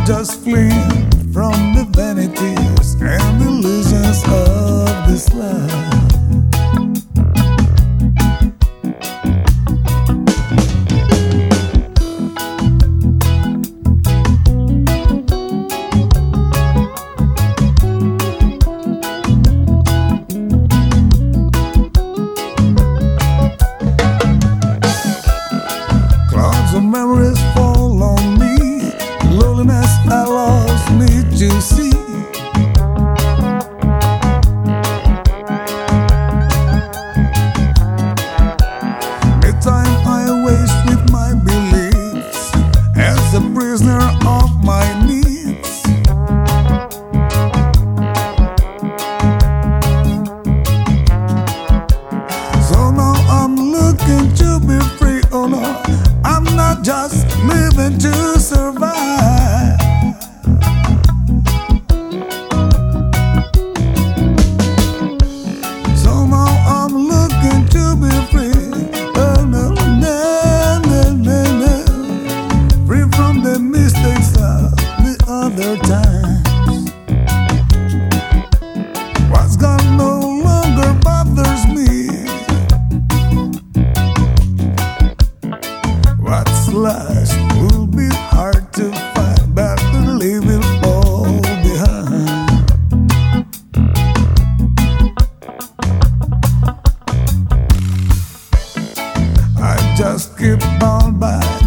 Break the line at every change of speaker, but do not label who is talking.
just fleeing from the vanities and illusions of this life. Clouds of memories fall on me, loneliness allows me to see. The time I waste with my beliefs as a prisoner of my needs. So now I'm looking to be free, oh no, I'm not just living to survive. So now I'm looking to be free, oh no, no, no, no, no. Free from the mistakes of the other times. What's gone no longer bothers me. What's lost will be hard to find, but to leave it all behind. I just keep on by.